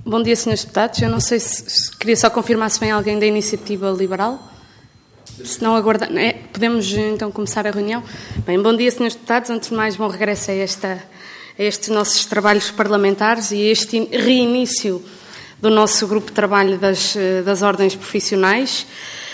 Bom dia, senhores deputados. Eu não sei se queria só confirmar se vem alguém da Iniciativa Liberal. Se não aguardar, podemos então começar a reunião. Bem, bom dia, senhores deputados. Antes de mais, bom regresso a estes nossos trabalhos parlamentares e a este reinício do nosso grupo de trabalho das ordens profissionais.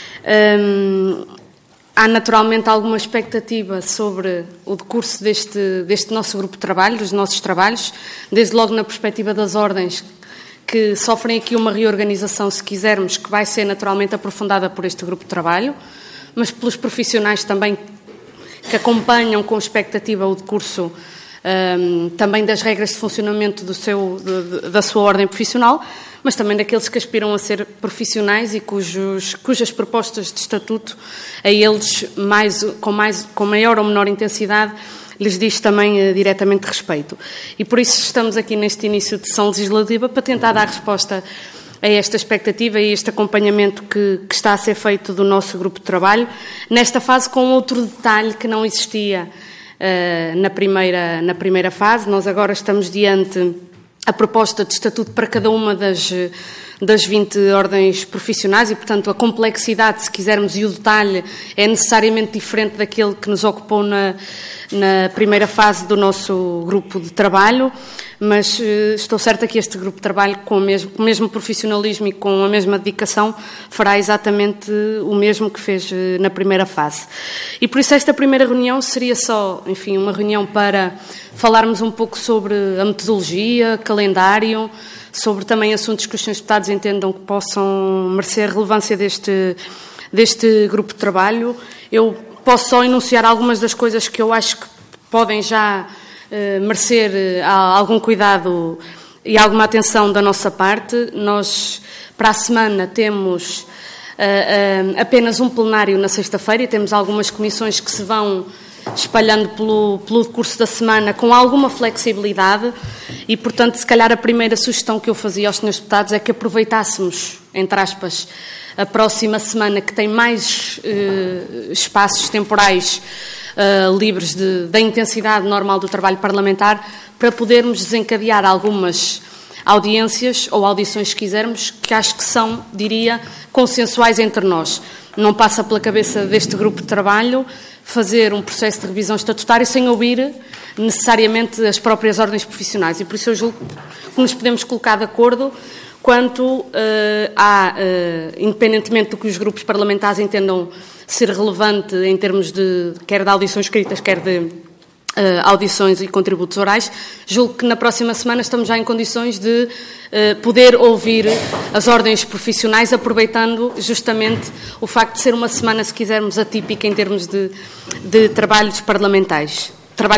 Há naturalmente alguma expectativa sobre o decurso deste nosso grupo de trabalho, dos nossos trabalhos, desde logo na perspectiva das ordens, que sofrem aqui uma reorganização, se quisermos, que vai ser naturalmente aprofundada por este grupo de trabalho, mas pelos profissionais também que acompanham com expectativa o decurso também das regras de funcionamento da sua ordem profissional, mas também daqueles que aspiram a ser profissionais e cujas propostas de estatuto a eles, com maior ou menor intensidade, lhes diz também diretamente respeito. E por isso estamos aqui neste início de sessão legislativa para tentar dar resposta a esta expectativa e este acompanhamento que está a ser feito do nosso grupo de trabalho, nesta fase com outro detalhe que não existia na primeira fase. Nós agora estamos diante a proposta de estatuto para cada uma das 20 ordens profissionais e, portanto, a complexidade, se quisermos, e o detalhe é necessariamente diferente daquele que nos ocupou na primeira fase do nosso grupo de trabalho, mas estou certa que este grupo de trabalho, com o mesmo profissionalismo e com a mesma dedicação, fará exatamente o mesmo que fez na primeira fase. E por isso esta primeira reunião seria só, enfim, uma reunião para falarmos um pouco sobre a metodologia, calendário, sobre também assuntos que os senhores deputados entendam que possam merecer relevância deste grupo de trabalho. Eu posso só enunciar algumas das coisas que eu acho que podem já merecer algum cuidado e alguma atenção da nossa parte. Nós, para a semana, temos apenas um plenário na sexta-feira e temos algumas comissões que se vão espalhando pelo decurso da semana com alguma flexibilidade e, portanto, se calhar a primeira sugestão que eu fazia aos senhores deputados é que aproveitássemos, entre aspas, a próxima semana, que tem mais espaços temporais livres da intensidade normal do trabalho parlamentar, para podermos desencadear algumas audiências ou audições, se quisermos, que acho que são, diria, consensuais entre nós. Não passa pela cabeça deste grupo de trabalho fazer um processo de revisão estatutária sem ouvir necessariamente as próprias ordens profissionais. E por isso eu julgo que nos podemos colocar de acordo quanto independentemente do que os grupos parlamentares entendam ser relevante em termos quer de audições escritas, quer de audições e contributos orais, julgo que na próxima semana estamos já em condições de poder ouvir as ordens profissionais, aproveitando justamente o facto de ser uma semana, se quisermos, atípica em termos de trabalhos parlamentares.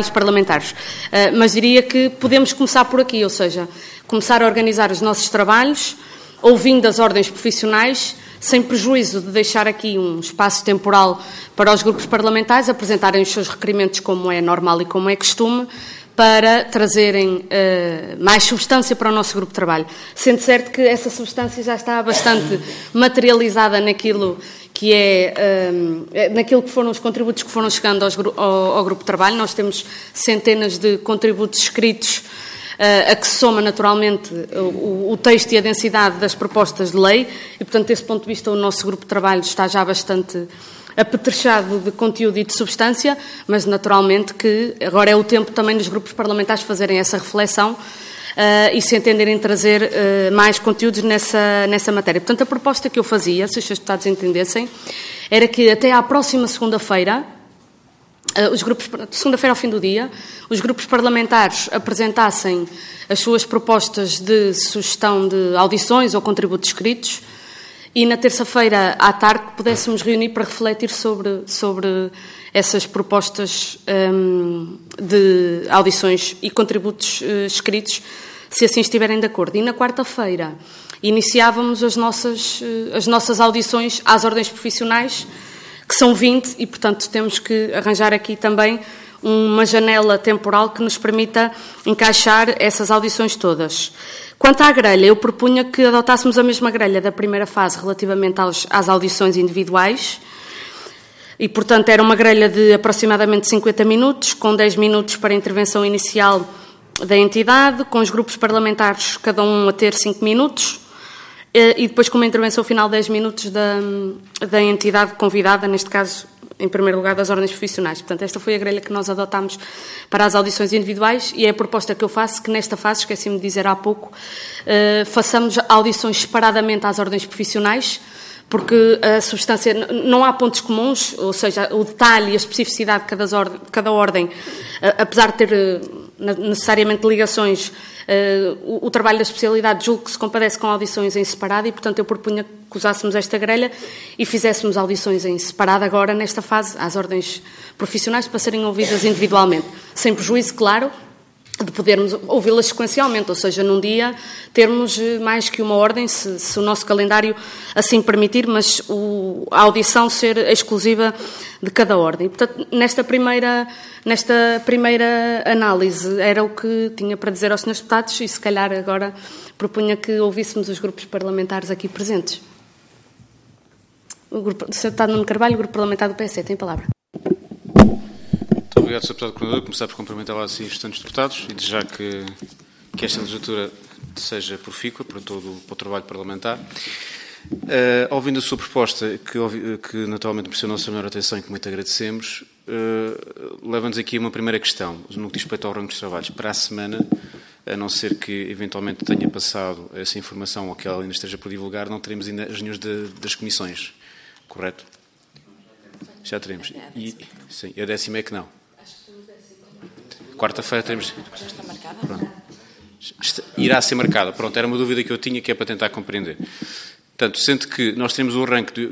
Mas diria que podemos começar por aqui, ou seja, começar a organizar os nossos trabalhos, ouvindo as ordens profissionais, sem prejuízo de deixar aqui um espaço temporal para os grupos parlamentares apresentarem os seus requerimentos, como é normal e como é costume, para trazerem mais substância para o nosso grupo de trabalho. Sendo certo que essa substância já está bastante materializada naquilo que naquilo que foram os contributos que foram chegando ao grupo de trabalho. Nós temos centenas de contributos escritos, a que se soma naturalmente o texto e a densidade das propostas de lei e, portanto, desse ponto de vista, o nosso grupo de trabalho está já bastante apetrechado de conteúdo e de substância, mas naturalmente que agora é o tempo também dos grupos parlamentares fazerem essa reflexão e se entenderem trazer mais conteúdos nessa matéria. Portanto, a proposta que eu fazia, se os seus deputados entendessem, era que até à próxima segunda-feira, segunda-feira ao fim do dia, os grupos parlamentares apresentassem as suas propostas de sugestão de audições ou contributos escritos e na terça-feira à tarde pudéssemos reunir para refletir sobre essas propostas de audições e contributos escritos, se assim estiverem de acordo. E na quarta-feira iniciávamos as nossas audições às ordens profissionais, que são 20, e, portanto, temos que arranjar aqui também uma janela temporal que nos permita encaixar essas audições todas. Quanto à grelha, eu propunha que adotássemos a mesma grelha da primeira fase relativamente às audições individuais e, portanto, era uma grelha de aproximadamente 50 minutos, com 10 minutos para a intervenção inicial da entidade, com os grupos parlamentares, cada um a ter 5 minutos, e depois com uma intervenção final de 10 minutos da entidade convidada, neste caso, em primeiro lugar, das ordens profissionais. Portanto, esta foi a grelha que nós adotámos para as audições individuais e é a proposta que eu faço, que nesta fase, esqueci-me de dizer há pouco, façamos audições separadamente às ordens profissionais, porque a substância, não há pontos comuns, ou seja, o detalhe e a especificidade de cada ordem, apesar de ter necessariamente ligações, o trabalho da especialidade julgo que se compadece com audições em separado e, portanto, eu propunha que usássemos esta grelha e fizéssemos audições em separado agora, nesta fase, às ordens profissionais, para serem ouvidas individualmente, sem prejuízo, claro, de podermos ouvi-las sequencialmente, ou seja, num dia termos mais que uma ordem, se o nosso calendário assim permitir, mas a audição ser exclusiva de cada ordem. Portanto, nesta primeira análise era o que tinha para dizer aos senhores deputados e, se calhar, agora propunha que ouvíssemos os grupos parlamentares aqui presentes. O Sr. Deputado Nuno Carvalho, o Grupo Parlamentar do PSD, tem a palavra. Obrigado, Sr. Deputado Coordenador. Começar por cumprimentar lá assim os restantes deputados e desejar que esta legislatura seja profícua para todo o trabalho parlamentar. Ouvindo a sua proposta, que naturalmente mereceu a nossa maior atenção e que muito agradecemos, leva-nos aqui a uma primeira questão, no que diz respeito ao rango dos trabalhos. Para a semana, a não ser que eventualmente tenha passado essa informação ou que ela ainda esteja por divulgar, não teremos ainda as reuniões das comissões, correto? Já teremos. Sim, a 10ª é que não. Quarta-feira teremos. Já está marcada? Pronto. Irá ser marcada. Pronto, era uma dúvida que eu tinha, que é para tentar compreender. Portanto, sendo que nós temos o arranque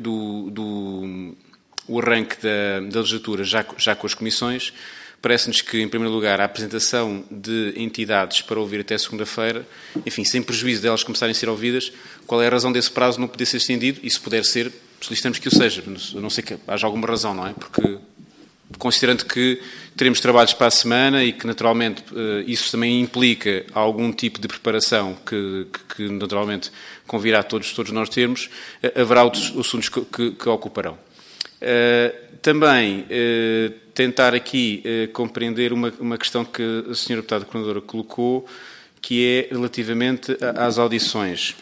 da legislatura já com as comissões, parece-nos que, em primeiro lugar, a apresentação de entidades para ouvir até segunda-feira, enfim, sem prejuízo delas começarem a ser ouvidas, qual é a razão desse prazo não poder ser estendido? E se puder ser, solicitamos que o seja. A não ser que haja alguma razão, não é? Porque, considerando que teremos trabalhos para a semana e que, naturalmente, isso também implica algum tipo de preparação que naturalmente, convirá todos nós termos, haverá outros assuntos que ocuparão. Também tentar aqui compreender uma questão que a Sra. Deputada Coordenadora colocou, que é relativamente às audições.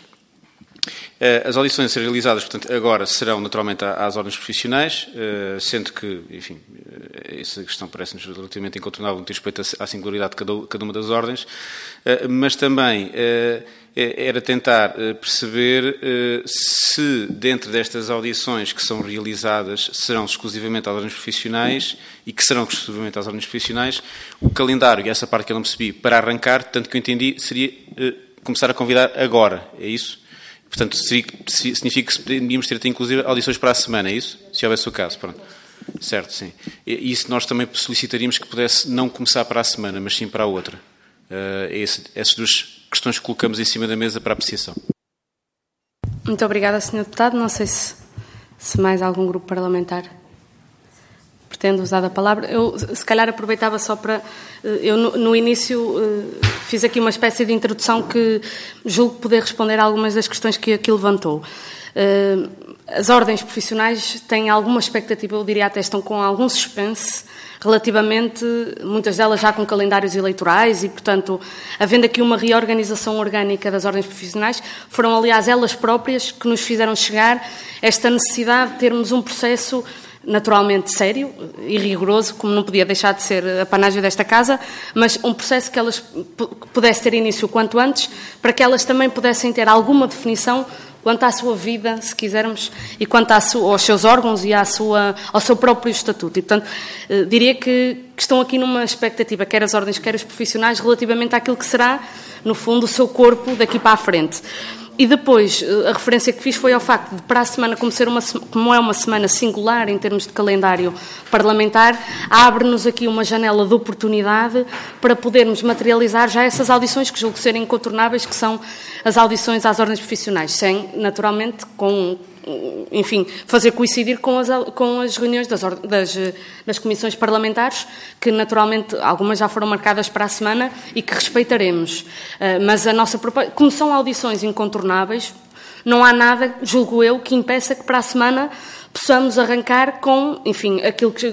As audições a ser realizadas, portanto, agora serão naturalmente às ordens profissionais, sendo que, enfim, essa questão parece-nos relativamente incontornável no que diz respeito à singularidade de cada uma das ordens, mas também era tentar perceber se dentro destas audições que são realizadas serão exclusivamente às ordens profissionais e que serão exclusivamente às ordens profissionais, o calendário, e essa parte que eu não percebi, para arrancar, tanto que eu entendi, seria começar a convidar agora, é isso? Portanto, significa que podíamos ter inclusive audições para a semana, é isso? Se houvesse o caso, pronto. Certo, sim. E isso nós também solicitaríamos que pudesse não começar para a semana, mas sim para a outra. Essas duas questões que colocamos em cima da mesa para apreciação. Muito obrigada, Sr. Deputado. Não sei se mais algum grupo parlamentar pretende usar a palavra. Eu, se calhar, aproveitava só para... Eu, no início, fiz aqui uma espécie de introdução que julgo poder responder a algumas das questões que aqui levantou. As ordens profissionais têm alguma expectativa, eu diria até estão com algum suspense, relativamente, muitas delas já com calendários eleitorais e, portanto, havendo aqui uma reorganização orgânica das ordens profissionais, foram, aliás, elas próprias que nos fizeram chegar esta necessidade de termos um processo naturalmente sério e rigoroso, como não podia deixar de ser a panagem desta Casa, mas um processo que elas pudesse ter início o quanto antes, para que elas também pudessem ter alguma definição quanto à sua vida, se quisermos, e quanto aos seus órgãos e ao seu próprio estatuto. E, portanto, diria que estão aqui numa expectativa, quer as ordens, quer os profissionais, relativamente àquilo que será, no fundo, o seu corpo daqui para a frente. E depois, a referência que fiz foi ao facto de, para a semana, como é uma semana singular em termos de calendário parlamentar, abre-nos aqui uma janela de oportunidade para podermos materializar já essas audições que julgo serem incontornáveis, que são as audições às ordens profissionais, sem, naturalmente, enfim, fazer coincidir com as reuniões das comissões parlamentares, que naturalmente algumas já foram marcadas para a semana e que respeitaremos. Mas a nossa proposta, como são audições incontornáveis, não há nada, julgo eu, que impeça que para a semana possamos arrancar com, enfim, aquilo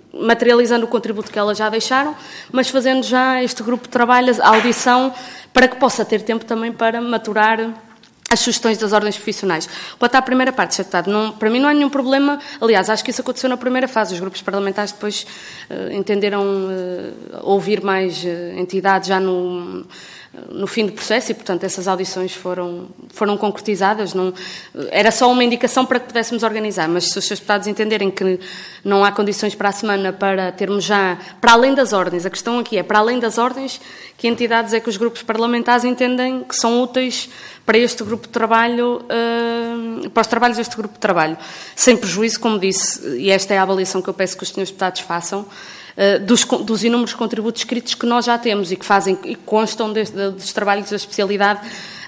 materializando o contributo que elas já deixaram, mas fazendo já este grupo de trabalho, a audição, para que possa ter tempo também para maturar as sugestões das ordens profissionais. Quanto à primeira parte, Sr. Deputado, para mim não há nenhum problema. Aliás, acho que isso aconteceu na primeira fase. Os grupos parlamentares depois entenderam ouvir mais entidades já no fim do processo e, portanto, essas audições foram concretizadas. Não, era só uma indicação para que pudéssemos organizar, mas se os Srs. Deputados entenderem que não há condições para a semana para termos já, para além das ordens, a questão aqui é, para além das ordens, que entidades é que os grupos parlamentares entendem que são úteis para este grupo de trabalho, para os trabalhos deste grupo de trabalho. Sem prejuízo, como disse, e esta é a avaliação que eu peço que os Srs. Deputados façam, dos inúmeros contributos escritos que nós já temos e que fazem e constam dos trabalhos da especialidade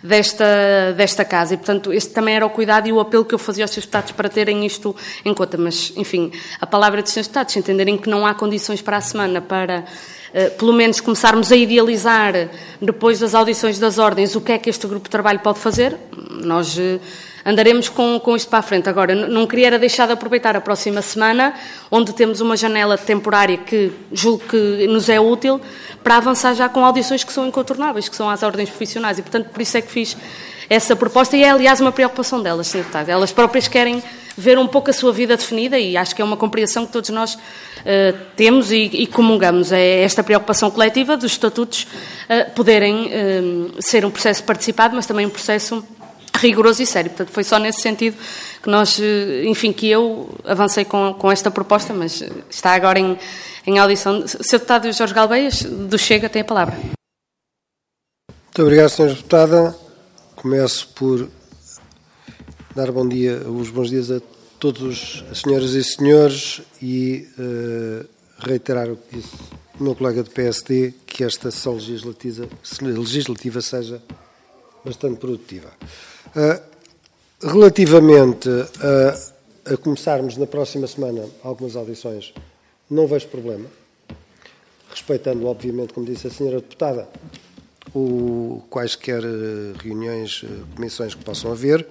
desta Casa. E, portanto, este também era o cuidado e o apelo que eu fazia aos Srs. Deputados para terem isto em conta. Mas, enfim, a palavra dos Srs. Deputados, entenderem que não há condições para a semana para, pelo menos, começarmos a idealizar, depois das audições das ordens, o que é que este grupo de trabalho pode fazer, nós andaremos com isto para a frente. Agora, não queria era deixar de aproveitar a próxima semana, onde temos uma janela temporária que julgo que nos é útil, para avançar já com audições que são incontornáveis, que são as ordens profissionais. E, portanto, por isso é que fiz essa proposta e é, aliás, uma preocupação delas, Sr. Deputado. Elas próprias querem ver um pouco a sua vida definida e acho que é uma compreensão que todos nós temos e comungamos. É esta preocupação coletiva dos estatutos poderem ser um processo participado, mas também um processo rigoroso e sério. Portanto, foi só nesse sentido que nós, enfim, que eu avancei com esta proposta, mas está agora em audição. Sr. Deputado Jorge Galveias, do Chega, tem a palavra. Muito obrigado, Sra. Deputada. Começo por dar os bons dias a todos as senhoras e senhores e reiterar o que disse o meu colega do PSD, que esta sessão legislativa seja bastante produtiva. Relativamente a começarmos na próxima semana algumas audições, não vejo problema, respeitando, obviamente, como disse a senhora deputada, quaisquer reuniões, comissões que possam haver.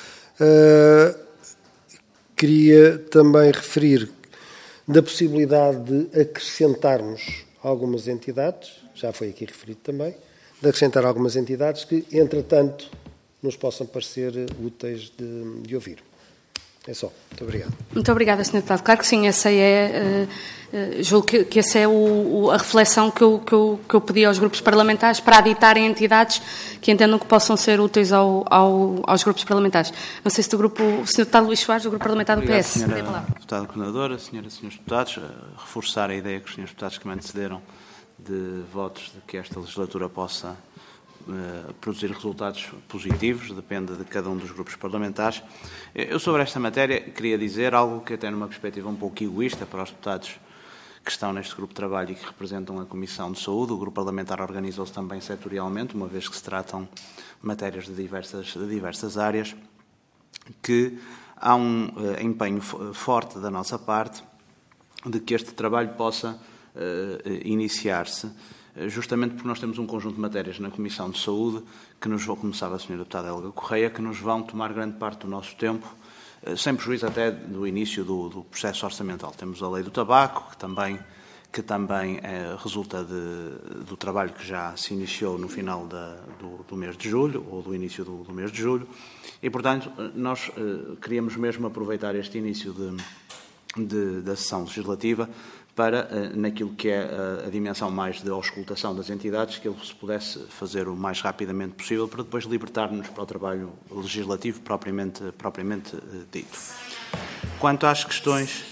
Queria também referir da possibilidade de acrescentarmos algumas entidades, já foi aqui referido também, de acrescentar algumas entidades que, entretanto, nos possam parecer úteis de ouvir. É só. Muito obrigado. Muito obrigada, Sr. Deputado. Claro que sim, essa é, julgo que essa é a reflexão que eu pedi aos grupos parlamentares para aditarem entidades que entendam que possam ser úteis aos grupos parlamentares. Não sei se o Sr. Deputado Luís Soares, do Grupo Parlamentar do PS. Obrigado, Sra. Deputada Coordenadora, Sras. e Srs. Deputados, reforçar a ideia que os Srs. Deputados que me antecederam de votos de que esta legislatura possa produzir resultados positivos, depende de cada um dos grupos parlamentares. Eu, sobre esta matéria, queria dizer algo que até numa perspectiva um pouco egoísta para os deputados que estão neste grupo de trabalho e que representam a Comissão de Saúde. O grupo parlamentar organizou-se também setorialmente, uma vez que se tratam matérias de diversas áreas, que há um empenho forte da nossa parte de que este trabalho possa iniciar-se, justamente porque nós temos um conjunto de matérias na Comissão de Saúde que nos vão, começar a Sra. Deputada Helga Correia, que nos vão tomar grande parte do nosso tempo, sem prejuízo até do início do processo orçamental. Temos a Lei do Tabaco, que também resulta do trabalho que já se iniciou no final do mês de julho, ou do início do mês de julho, e, portanto, nós queríamos mesmo aproveitar este início da sessão legislativa para, naquilo que é a dimensão mais de auscultação das entidades, que ele se pudesse fazer o mais rapidamente possível, para depois libertar-nos para o trabalho legislativo propriamente dito. Quanto às questões...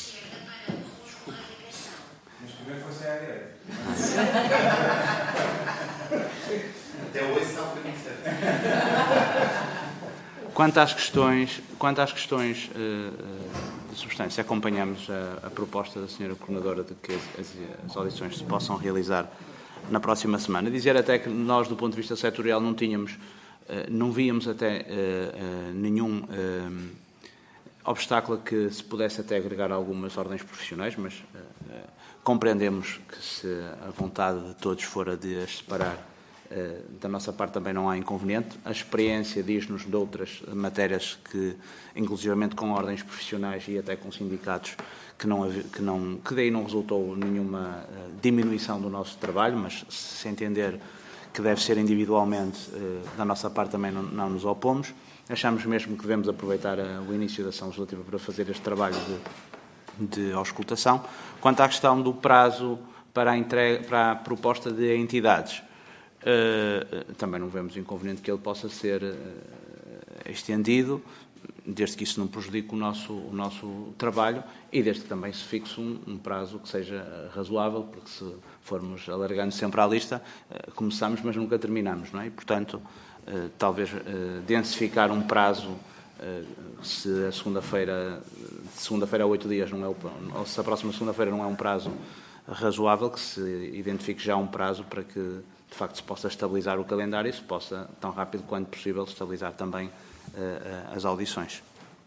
Até hoje está um Quanto às questões de substância, acompanhamos a proposta da Sra. Coordenadora de que as audições se possam realizar na próxima semana. Dizer até que nós, do ponto de vista setorial, não víamos até nenhum obstáculo a que se pudesse até agregar algumas ordens profissionais, mas compreendemos que, se a vontade de todos for a de as separar, Da nossa parte também não há inconveniente. A experiência diz-nos de outras matérias que, inclusivamente com ordens profissionais e até com sindicatos, que daí não resultou nenhuma diminuição do nosso trabalho, mas se entender que deve ser individualmente, da nossa parte também não nos opomos. Achamos mesmo que devemos aproveitar o início da ação legislativa para fazer este trabalho de auscultação. Quanto à questão do prazo para a proposta de entidades, também não vemos inconveniente que ele possa ser estendido, desde que isso não prejudique o nosso trabalho e desde que também se fixe um prazo que seja razoável, porque se formos alargando sempre à lista, começamos, mas nunca terminamos, não é? E, portanto, talvez densificar um prazo, se a segunda-feira, de segunda-feira a 8 dias, ou se a próxima segunda-feira não é um prazo razoável, que se identifique já um prazo para que, de facto, se possa estabilizar o calendário e se possa, tão rápido quanto possível, estabilizar também as audições.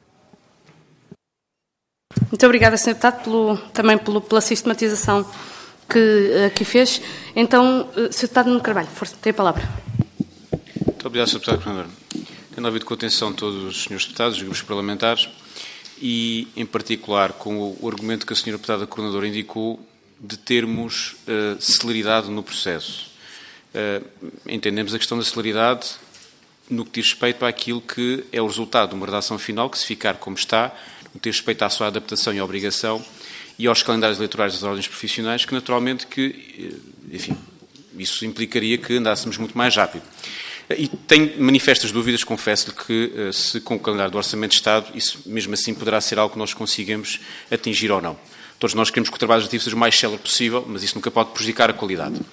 Muito obrigada, Sr. Deputado, também pela sistematização que aqui fez. Então, Sr. Deputado Nuno Carvalho, força, tem a palavra. Muito obrigado, Sr. Deputado Coordenador. Tendo ouvido com atenção todos os Srs. Deputados e grupos parlamentares e, em particular, com o argumento que a Sra. Deputada Coordenadora indicou de termos celeridade no processo. Entendemos a questão da celeridade no que diz respeito àquilo que é o resultado de uma redação final, que se ficar como está, no que diz respeito à sua adaptação e obrigação, e aos calendários eleitorais das ordens profissionais, que naturalmente enfim, isso implicaria que andássemos muito mais rápido. E tenho manifestas dúvidas, confesso-lhe, que se com o calendário do Orçamento de Estado, isso mesmo assim poderá ser algo que nós consigamos atingir ou não. Todos nós queremos que o trabalho legislativo seja o mais célere possível, mas isso nunca pode prejudicar a qualidade.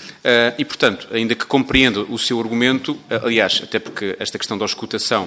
E, portanto, ainda que compreendo o seu argumento, aliás, até porque esta questão da auscultação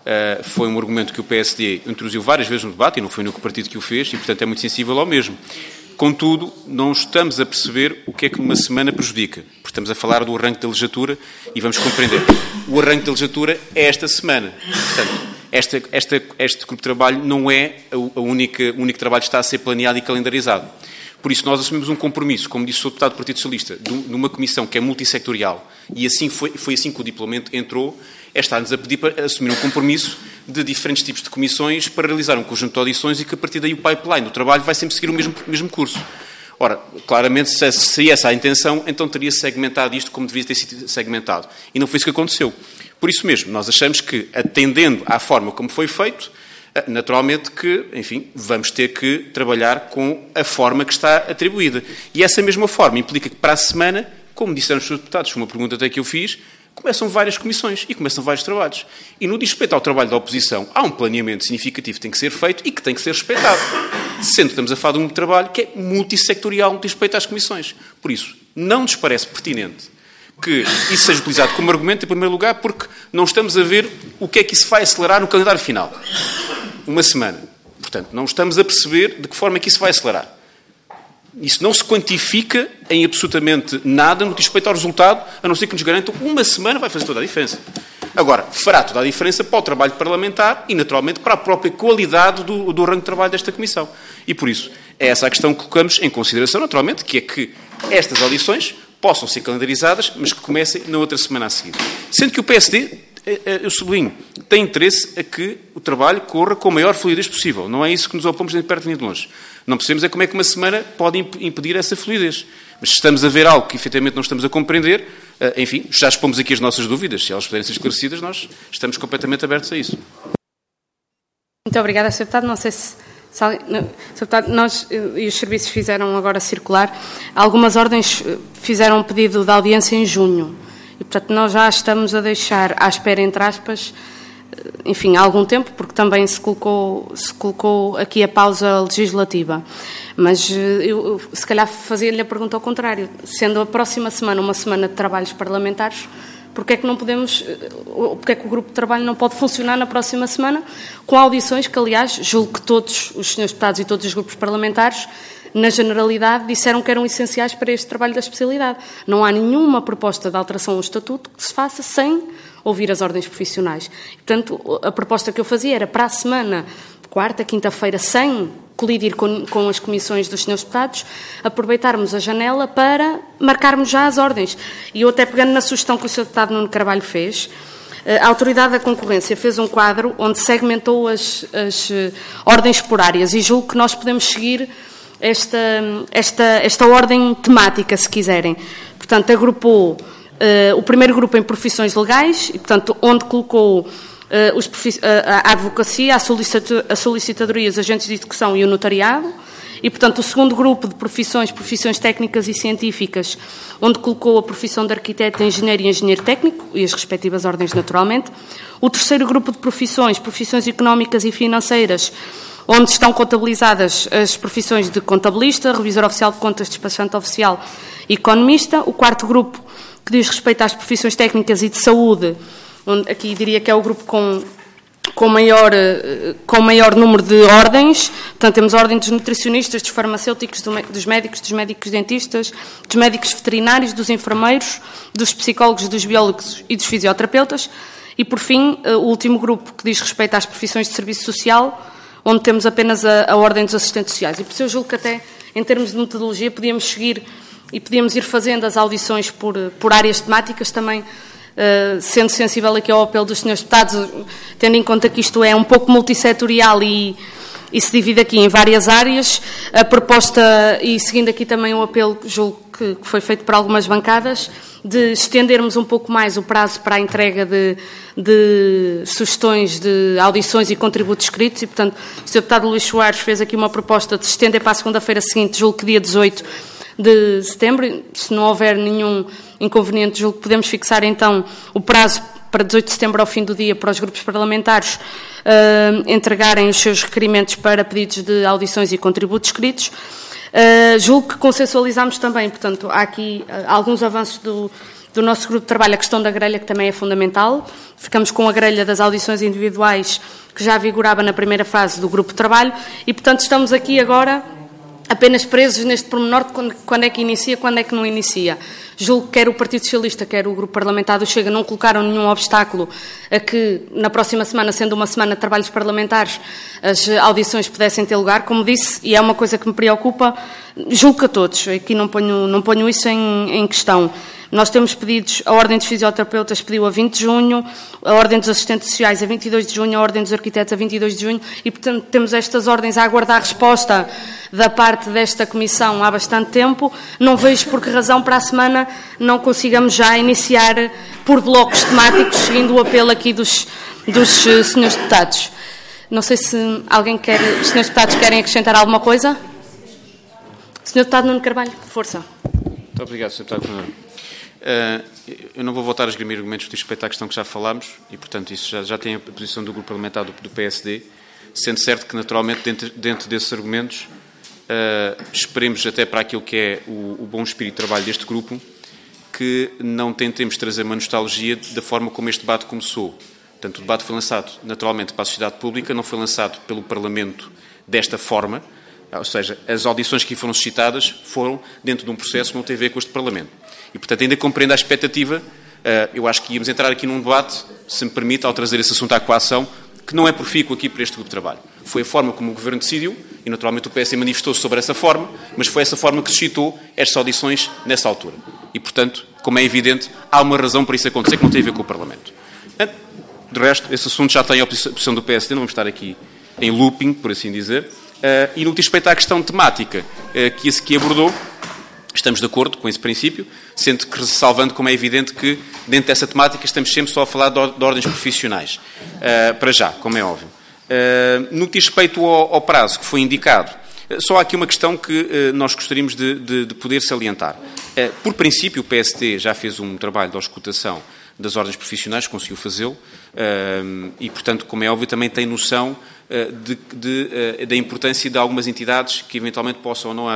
foi um argumento que o PSD introduziu várias vezes no debate, e não foi no único partido que o fez, e, portanto, é muito sensível ao mesmo. Contudo, não estamos a perceber o que é que uma semana prejudica, porque estamos a falar do arranque da legislatura e vamos compreender. O arranque da legislatura é esta semana. Portanto, este grupo de trabalho não é o único trabalho que está a ser planeado e calendarizado. Por isso, nós assumimos um compromisso, como disse o deputado do Partido Socialista, numa comissão que é multissectorial, e assim foi assim que o diplomento entrou, está-nos a pedir para assumir um compromisso de diferentes tipos de comissões para realizar um conjunto de audições e que, a partir daí, o pipeline do trabalho vai sempre seguir o mesmo curso. Ora, claramente, se essa é a intenção, então teria segmentado isto como devia ter sido segmentado. E não foi isso que aconteceu. Por isso mesmo, nós achamos que, atendendo à forma como foi feito, naturalmente que, enfim, vamos ter que trabalhar com a forma que está atribuída. E essa mesma forma implica que para a semana, como disseram os seus deputados, uma pergunta até que eu fiz, começam várias comissões e começam vários trabalhos. E no respeito ao trabalho da oposição, há um planeamento significativo que tem que ser feito e que tem que ser respeitado. Sendo que estamos a falar de um trabalho que é multissectorial no respeito às comissões. Por isso, não nos parece pertinente que isso seja utilizado como argumento, em primeiro lugar, porque não estamos a ver o que é que isso vai acelerar no calendário final. Uma semana. Portanto, não estamos a perceber de que forma é que isso vai acelerar. Isso não se quantifica em absolutamente nada no que diz respeito ao resultado, a não ser que nos garantam uma semana vai fazer toda a diferença. Agora, fará toda a diferença para o trabalho parlamentar e, naturalmente, para a própria qualidade do arranque de trabalho desta Comissão. E, por isso, é essa a questão que colocamos em consideração, naturalmente, que é que estas audições possam ser calendarizadas, mas que comecem na outra semana a seguir. Sendo que o PSD, eu sublinho, tem interesse a que o trabalho corra com a maior fluidez possível. Não é isso que nos opomos nem de perto nem de longe. Não percebemos é como é que uma semana pode impedir essa fluidez. Mas se estamos a ver algo que efetivamente não estamos a compreender, enfim, já expomos aqui as nossas dúvidas. Se elas puderem ser esclarecidas, nós estamos completamente abertos a isso. Muito obrigada, Sr. Deputado. Não sei se Sr. Deputado, nós e os serviços fizeram agora circular. Algumas ordens fizeram um pedido de audiência em junho. E, portanto, nós já estamos a deixar à espera, entre aspas, enfim, há algum tempo, porque também se colocou aqui a pausa legislativa. Mas eu, se calhar, fazia-lhe a pergunta ao contrário. Sendo a próxima semana uma semana de trabalhos parlamentares, porque é que não podemos, porque é que o grupo de trabalho não pode funcionar na próxima semana com audições que, aliás, julgo que todos os senhores deputados e todos os grupos parlamentares, na generalidade, disseram que eram essenciais para este trabalho da especialidade. Não há nenhuma proposta de alteração ao Estatuto que se faça sem ouvir as ordens profissionais. Portanto, a proposta que eu fazia era para a semana, quarta, quinta-feira, sem colidir com as comissões dos senhores deputados, aproveitarmos a janela para marcarmos já as ordens. E eu até pegando na sugestão que o Sr. Deputado Nuno Carvalho fez, a Autoridade da Concorrência fez um quadro onde segmentou as ordens por áreas e julgo que nós podemos seguir esta ordem temática, se quiserem. Portanto, agrupou o primeiro grupo em profissões legais, e, portanto, onde colocou a advocacia, a solicitadoria, os agentes de execução e o notariado, e, portanto, o segundo grupo de profissões técnicas e científicas, onde colocou a profissão de arquiteto, engenheiro e engenheiro técnico, e as respectivas ordens, naturalmente. O terceiro grupo de profissões económicas e financeiras, onde estão contabilizadas as profissões de contabilista, revisor oficial de contas, despachante oficial e economista. O quarto grupo, que diz respeito às profissões técnicas e de saúde, onde aqui diria que é o grupo com maior número de ordens. Portanto, temos a ordem dos nutricionistas, dos farmacêuticos, dos médicos dentistas, dos médicos veterinários, dos enfermeiros, dos psicólogos, dos biólogos e dos fisioterapeutas. E, por fim, o último grupo, que diz respeito às profissões de serviço social, onde temos apenas a ordem dos assistentes sociais. E por isso eu julgo que até, em termos de metodologia, podíamos seguir e podíamos ir fazendo as audições por áreas temáticas também, sendo sensível aqui ao apelo dos senhores deputados, tendo em conta que isto é um pouco multissetorial e se divide aqui em várias áreas. A proposta, e seguindo aqui também o apelo, julgo que foi feito por algumas bancadas, de estendermos um pouco mais o prazo para a entrega de sugestões de audições e contributos escritos, e, portanto, o Sr. Deputado Luís Soares fez aqui uma proposta de estender para a segunda-feira seguinte, julgo que dia 18 de setembro. Se não houver nenhum inconveniente, julgo que podemos fixar então o prazo para 18 de setembro, ao fim do dia, para os grupos parlamentares entregarem os seus requerimentos para pedidos de audições e contributos escritos. Julgo que consensualizamos também, portanto, há aqui alguns avanços do nosso grupo de trabalho, a questão da grelha, que também é fundamental. Ficamos com a grelha das audições individuais, que já vigorava na primeira fase do grupo de trabalho, e, portanto, estamos aqui agora apenas presos neste pormenor de quando é que inicia, quando é que não inicia. Julgo que quer o Partido Socialista, quer o Grupo Parlamentar do Chega não colocaram nenhum obstáculo a que, na próxima semana, sendo uma semana de trabalhos parlamentares, as audições pudessem ter lugar. Como disse, e é uma coisa que me preocupa, julgo que a todos, aqui não ponho isso em questão. Nós temos pedidos, a Ordem dos Fisioterapeutas pediu a 20 de junho, a Ordem dos Assistentes Sociais a 22 de junho, a Ordem dos Arquitetos a 22 de junho, e, portanto, temos estas ordens a aguardar resposta da parte desta Comissão há bastante tempo. Não vejo por que razão para a semana não consigamos já iniciar por blocos temáticos, seguindo o apelo aqui dos senhores deputados. Não sei se os senhores deputados querem acrescentar alguma coisa. Senhor Deputado Nuno Carvalho, força. Muito obrigado, Sr. Deputado Coordenador. Eu não vou voltar a esgrimir argumentos de respeito à questão que já falámos e, portanto, isso já tem a posição do Grupo Parlamentar do PSD, sendo certo que, naturalmente, dentro desses argumentos, esperemos até para aquilo que é o bom espírito de trabalho deste grupo, que não tentemos trazer uma nostalgia da forma como este debate começou. Portanto, o debate foi lançado, naturalmente, para a sociedade pública, não foi lançado pelo Parlamento desta forma, ou seja, as audições que foram suscitadas foram dentro de um processo que não tem a ver com este Parlamento. E, portanto, ainda compreendo a expectativa. Eu acho que íamos entrar aqui num debate, se me permite, ao trazer esse assunto à coação, que não é profícuo aqui para este grupo de trabalho. Foi a forma como o Governo decidiu, e naturalmente o PS manifestou-se sobre essa forma, mas foi essa forma que suscitou estas audições nessa altura. E, portanto, como é evidente, há uma razão para isso acontecer que não tem a ver com o Parlamento. De resto, esse assunto já tem a posição do PSD, não vamos estar aqui em looping, por assim dizer. E no que diz respeito à questão temática que abordou, estamos de acordo com esse princípio, sendo que ressalvando, como é evidente, que dentro dessa temática estamos sempre só a falar de ordens profissionais, para já, como é óbvio. No que diz respeito ao prazo que foi indicado, só há aqui uma questão que nós gostaríamos de poder salientar. Por princípio, o PST já fez um trabalho de auscultação das ordens profissionais, conseguiu fazê-lo, e, portanto, como é óbvio, também tem noção da importância de algumas entidades que eventualmente possam ou não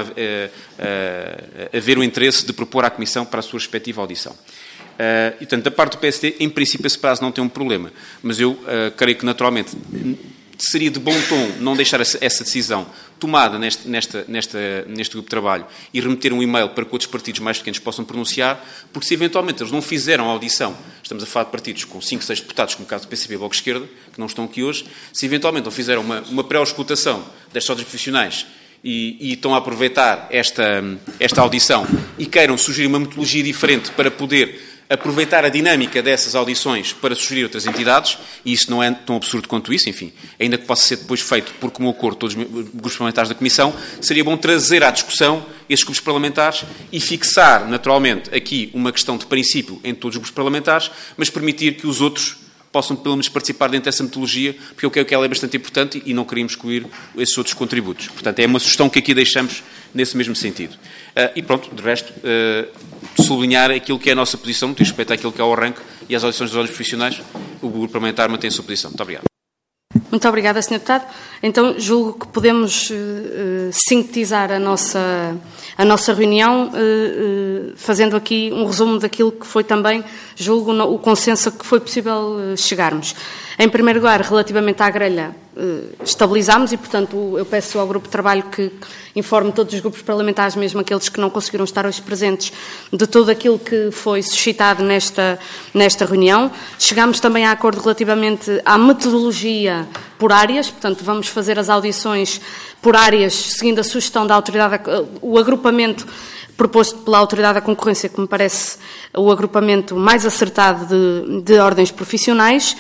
haver o interesse de propor à Comissão para a sua respectiva audição. E, portanto, da parte do PSD, em princípio, esse prazo não tem um problema. Mas eu creio que, naturalmente, seria de bom tom não deixar essa decisão tomada neste grupo de trabalho e remeter um e-mail para que outros partidos mais pequenos possam pronunciar, porque se eventualmente eles não fizeram a audição, estamos a falar de partidos com 5, 6 deputados, como o caso do PCP e Bloco de Esquerda, que não estão aqui hoje, se eventualmente não fizeram uma pré-auscultação destas ordens profissionais e estão a aproveitar esta audição e queiram sugerir uma metodologia diferente para poder aproveitar a dinâmica dessas audições para sugerir outras entidades, e isso não é tão absurdo quanto isso, enfim, ainda que possa ser depois feito por comum acordo todos os grupos parlamentares da Comissão, seria bom trazer à discussão estes grupos parlamentares e fixar, naturalmente, aqui uma questão de princípio em todos os grupos parlamentares, mas permitir que os outros possam, pelo menos, participar dentro dessa metodologia, porque eu creio que ela é bastante importante e não queríamos excluir esses outros contributos. Portanto, é uma sugestão que aqui deixamos nesse mesmo sentido. E pronto, de resto, sublinhar aquilo que é a nossa posição, no respeito àquilo que é o arranque e às audições dos órgãos profissionais, o grupo parlamentar mantém a sua posição. Muito obrigado. Muito obrigada, Sr. Deputado. Então, julgo que podemos sintetizar a nossa reunião fazendo aqui um resumo daquilo que foi também, julgo, o consenso a que foi possível chegarmos. Em primeiro lugar, relativamente à grelha, estabilizámos e, portanto, eu peço ao Grupo de Trabalho que informe todos os grupos parlamentares, mesmo aqueles que não conseguiram estar hoje presentes, de tudo aquilo que foi suscitado nesta reunião. Chegámos também a acordo relativamente à metodologia por áreas, portanto, vamos fazer as audições por áreas, seguindo a sugestão da autoridade, o agrupamento proposto pela Autoridade da Concorrência, que me parece o agrupamento mais acertado de ordens profissionais.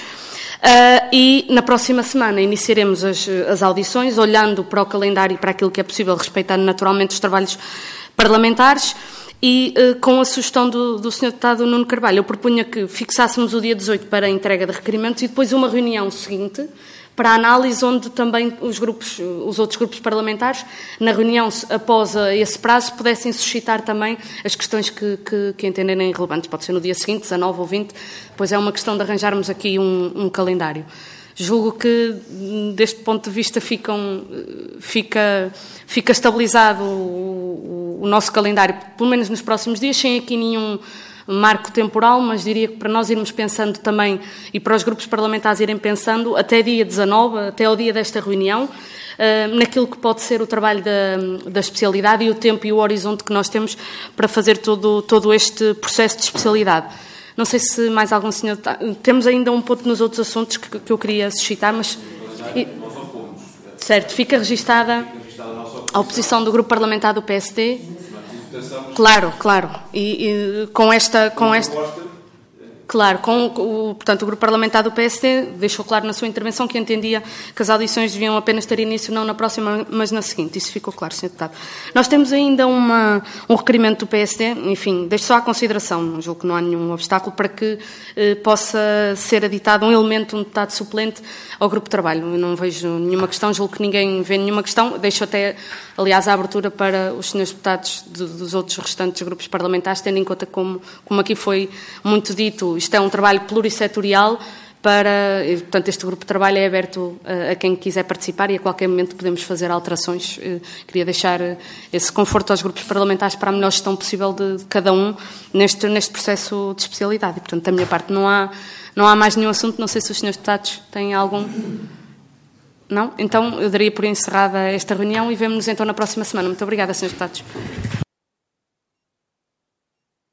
E na próxima semana iniciaremos as audições, olhando para o calendário e para aquilo que é possível, respeitando naturalmente os trabalhos parlamentares. E com a sugestão do Sr. Deputado Nuno Carvalho, eu propunha que fixássemos o dia 18 para a entrega de requerimentos e depois uma reunião seguinte para a análise, onde também os outros grupos parlamentares, na reunião após esse prazo, pudessem suscitar também as questões que entenderem relevantes. Pode ser no dia seguinte, 19 ou 20, pois é uma questão de arranjarmos aqui um calendário. Julgo que, deste ponto de vista, fica estabilizado o nosso calendário, pelo menos nos próximos dias, sem aqui nenhum marco temporal, mas diria que para nós irmos pensando também, e para os grupos parlamentares irem pensando, até dia 19, até ao dia desta reunião, naquilo que pode ser o trabalho da especialidade e o tempo e o horizonte que nós temos para fazer todo este processo de especialidade. Não sei se mais algum senhor... Temos ainda um ponto nos outros assuntos que eu queria suscitar, mas... Certo, fica registada a oposição do grupo parlamentar do PSD. Claro. E com esta... Claro, portanto, o grupo parlamentar do PSD deixou claro na sua intervenção que entendia que as audições deviam apenas ter início não na próxima, mas na seguinte. Isso ficou claro, Sr. Deputado. Nós temos ainda um requerimento do PSD, enfim, deixo só à consideração, julgo que não há nenhum obstáculo para que possa ser aditado um deputado suplente ao grupo de trabalho. Eu não vejo nenhuma questão, julgo que ninguém vê nenhuma questão. Deixo até, aliás, a abertura para os senhores deputados dos outros restantes grupos parlamentares, tendo em conta, como aqui foi muito dito, isto é um trabalho plurissetorial portanto, este grupo de trabalho é aberto a quem quiser participar e a qualquer momento podemos fazer alterações. Queria deixar esse conforto aos grupos parlamentares para a melhor gestão possível de cada um neste processo de especialidade. E, portanto, da minha parte não há mais nenhum assunto. Não sei se os senhores deputados têm algum... Não? Então, eu daria por encerrada esta reunião e vemo-nos então na próxima semana. Muito obrigada, senhores deputados.